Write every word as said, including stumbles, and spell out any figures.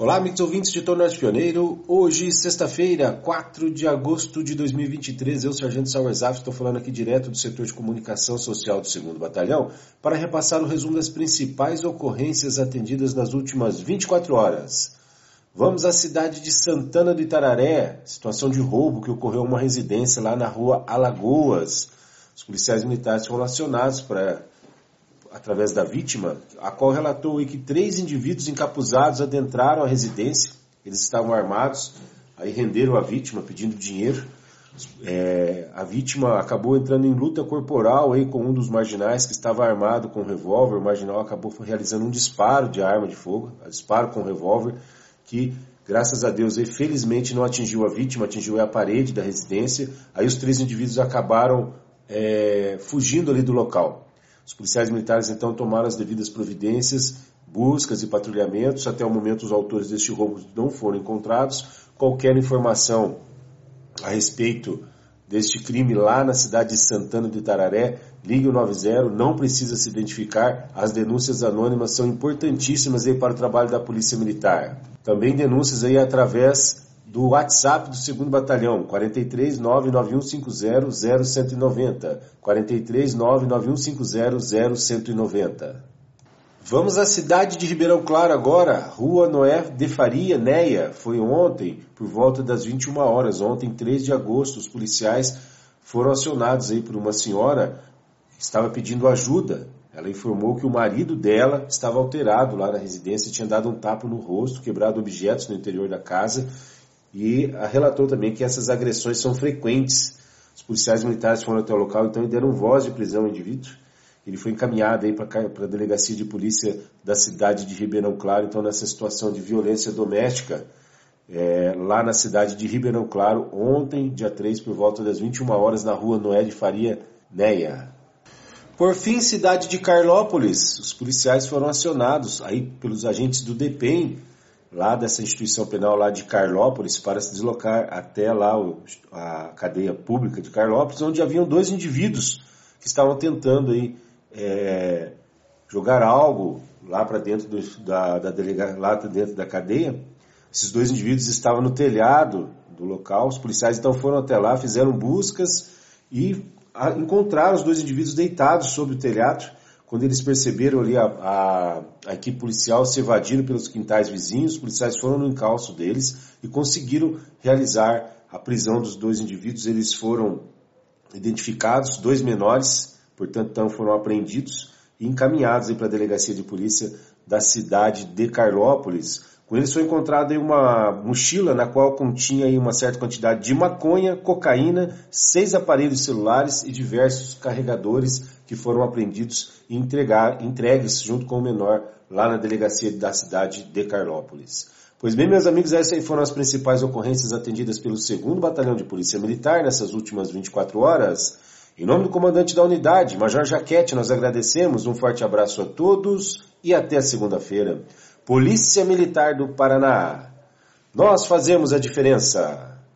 Olá, amigos ouvintes de Tom Norte Pioneiro. Hoje, sexta-feira, quatro de agosto de dois mil e vinte e três, eu, Sargento Sauer Zaf, estou falando aqui direto do setor de comunicação social do segundo Batalhão para repassar o resumo das principais ocorrências atendidas nas últimas vinte e quatro horas. Vamos à cidade de Santana do Itararé, situação de roubo que ocorreu em uma residência lá na rua Alagoas. Os policiais militares foram acionados para... através da vítima, a qual relatou aí que três indivíduos encapuzados adentraram a residência, eles estavam armados, aí renderam a vítima pedindo dinheiro. É, a vítima acabou entrando em luta corporal aí com um dos marginais que estava armado com um revólver. O marginal acabou realizando um disparo de arma de fogo, um disparo com revólver, que graças a Deus aí, felizmente não atingiu a vítima, atingiu a parede da residência. Aí os três indivíduos acabaram é, fugindo ali do local. Os policiais militares então tomaram as devidas providências, buscas e patrulhamentos. Até o momento os autores deste roubo não foram encontrados. Qualquer informação a respeito deste crime lá na cidade de Santana do Itararé, ligue o nove zero, não precisa se identificar. As denúncias anônimas são importantíssimas aí para o trabalho da Polícia Militar. Também denúncias aí através do WhatsApp do segundo Batalhão, quatro três nove nove um cinco zero zero um um nove zero, quatro três nove nove um cinco zero zero um um nove zero. Vamos à cidade de Ribeirão Claro agora, Rua Noé de Faria, Neia. Foi ontem, por volta das vinte e uma horas, ontem, três de agosto, os policiais foram acionados aí por uma senhora que estava pedindo ajuda. Ela informou que o marido dela estava alterado lá na residência, tinha dado um tapa no rosto, quebrado objetos no interior da casa. E relatou também que essas agressões são frequentes. Os policiais militares foram até o local então e deram voz de prisão ao indivíduo. Ele foi encaminhado aí para a delegacia de polícia da cidade de Ribeirão Claro, então nessa situação de violência doméstica, é, lá na cidade de Ribeirão Claro, ontem, dia três, por volta das vinte e uma horas, na rua Noé de Faria, Neia. Por fim, cidade de Carlópolis, os policiais foram acionados aí pelos agentes do DEPEN, lá dessa instituição penal lá de Carlópolis, para se deslocar até lá a cadeia pública de Carlópolis, onde haviam dois indivíduos que estavam tentando aí, é, jogar algo lá para dentro, do, da, da delega, lá dentro da cadeia. Esses dois indivíduos estavam no telhado do local. Os policiais então foram até lá, fizeram buscas e a, encontraram os dois indivíduos deitados sobre o telhado. Quando eles perceberam ali a, a, a equipe policial se evadindo pelos quintais vizinhos, os policiais foram no encalço deles e conseguiram realizar a prisão dos dois indivíduos. Eles foram identificados, dois menores, portanto, então foram apreendidos e encaminhados para a delegacia de polícia da cidade de Carlópolis. Com eles foi encontrada uma mochila na qual continha aí uma certa quantidade de maconha, cocaína, seis aparelhos celulares e diversos carregadores que foram apreendidos e entregar, entregues junto com o menor lá na delegacia da cidade de Carlópolis. Pois bem, meus amigos, essas aí foram as principais ocorrências atendidas pelo segundo Batalhão de Polícia Militar nessas últimas vinte e quatro horas. Em nome do comandante da unidade, Major Jaquete, nós agradecemos, um forte abraço a todos e até segunda-feira. Polícia Militar do Paraná. Nós fazemos a diferença.